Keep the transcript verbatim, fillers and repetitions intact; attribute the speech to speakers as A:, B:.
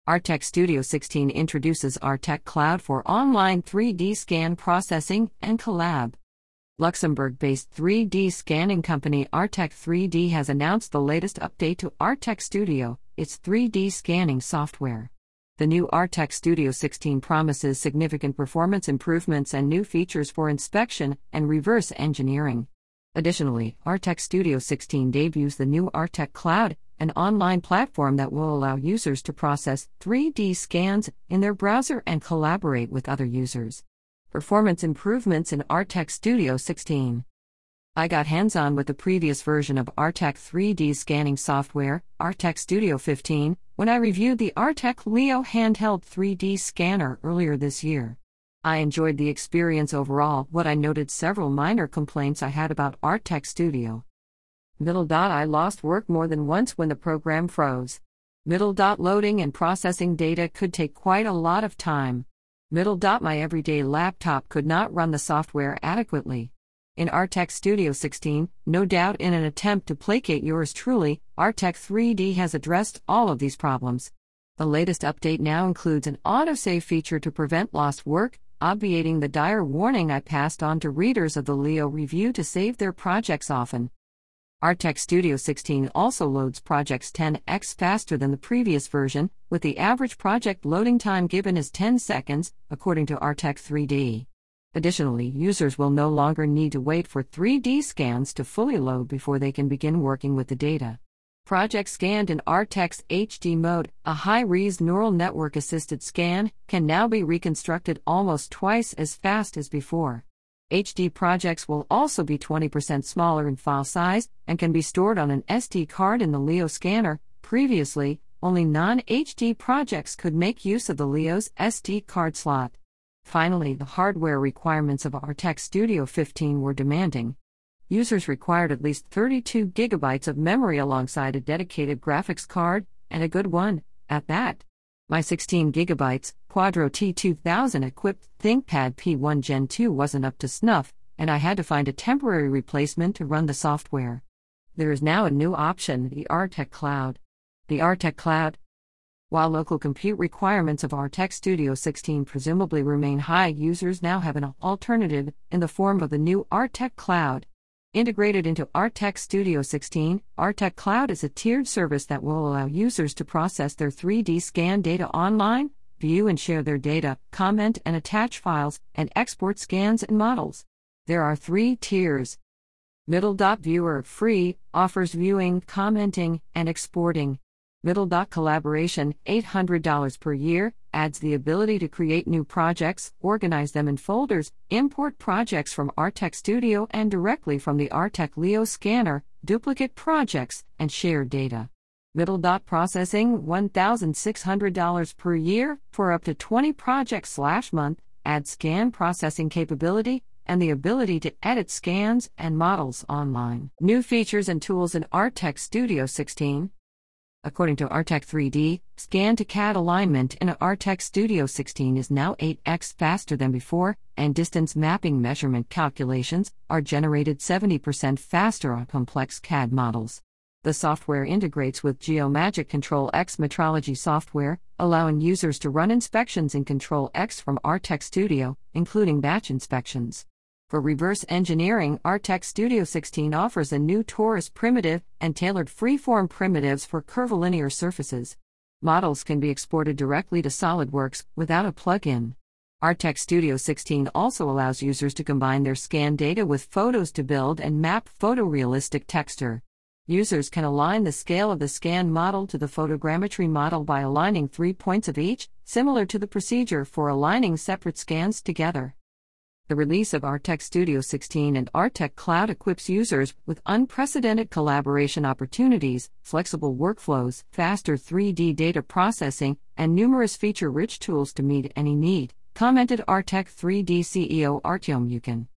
A: Artec Studio sixteen introduces Artec Cloud for online three D scan processing and collab. Luxembourg-based three D scanning company Artec three D has announced the latest update to Artec Studio, its three D scanning software. The new Artec Studio sixteen promises significant performance improvements and new features for inspection and reverse engineering. Additionally, Artec Studio sixteen debuts the new Artec Cloud, an online platform that will allow users to process three D scans in their browser and collaborate with other users. Performance improvements in Artec Studio sixteen. I got hands-on with the previous version of Artec three D scanning software, Artec Studio fifteen, when I reviewed the Artec Leo handheld three D scanner earlier this year. I enjoyed the experience overall, but I noted several minor complaints I had about Artec Studio. Middle dot I lost work more than once when the program froze. Middle dot loading and processing data could take quite a lot of time. Middle dot my everyday laptop could not run the software adequately. In Artec Studio sixteen, no doubt in an attempt to placate yours truly, Artec three D has addressed all of these problems. The latest update now includes an autosave feature to prevent lost work, obviating the dire warning I passed on to readers of the Leo review to save their projects often. Artec Studio sixteen also loads projects ten x faster than the previous version, with the average project loading time given as ten seconds, according to Artec three D. Additionally, users will no longer need to wait for three D scans to fully load before they can begin working with the data. Projects scanned in Artec's H D mode, a high-res neural network-assisted scan, can now be reconstructed almost twice as fast as before. H D projects will also be twenty percent smaller in file size and can be stored on an S D card in the Leo scanner. Previously, only non-H D projects could make use of the Leo's S D card slot. Finally, the hardware requirements of Artec Studio fifteen were demanding. Users required at least thirty-two gigabytes of memory alongside a dedicated graphics card, and a good one, at that. My sixteen gigabyte Quadro T two thousand equipped ThinkPad P one Gen two wasn't up to snuff, and I had to find a temporary replacement to run the software. There is now a new option, the Artec Cloud. The Artec Cloud. While local compute requirements of Artec Studio sixteen presumably remain high, users now have an alternative in the form of the new Artec Cloud. Integrated into Artec Studio sixteen, Artec Cloud is a tiered service that will allow users to process their three D scan data online, view and share their data, comment and attach files, and export scans and models. There are three tiers. Middle dot Viewer free offers viewing, commenting, and exporting. Middle dot Collaboration, eight hundred dollars per year, adds the ability to create new projects, organize them in folders, import projects from Artec Studio and directly from the Artec Leo scanner, duplicate projects, and share data. Middle dot Processing, one thousand six hundred dollars per year, for up to twenty projects slash month, adds scan processing capability, and the ability to edit scans and models online. New features and tools in Artec Studio sixteen. According to Artec three D, scan-to-C A D alignment in Artec Studio sixteen is now eight x faster than before, and distance mapping measurement calculations are generated seventy percent faster on complex C A D models. The software integrates with GeoMagick Control X metrology software, allowing users to run inspections in Control X from Artec Studio, including batch inspections. For reverse engineering, Artec Studio sixteen offers a new torus primitive and tailored freeform primitives for curvilinear surfaces. Models can be exported directly to SolidWorks without a plugin. Artec Studio sixteen also allows users to combine their scan data with photos to build and map photorealistic texture. Users can align the scale of the scan model to the photogrammetry model by aligning three points of each, similar to the procedure for aligning separate scans together. The release of Artec Studio sixteen and Artec Cloud equips users with unprecedented collaboration opportunities, flexible workflows, faster three D data processing, and numerous feature-rich tools to meet any need, commented Artec three D C E O Artyom Yukin.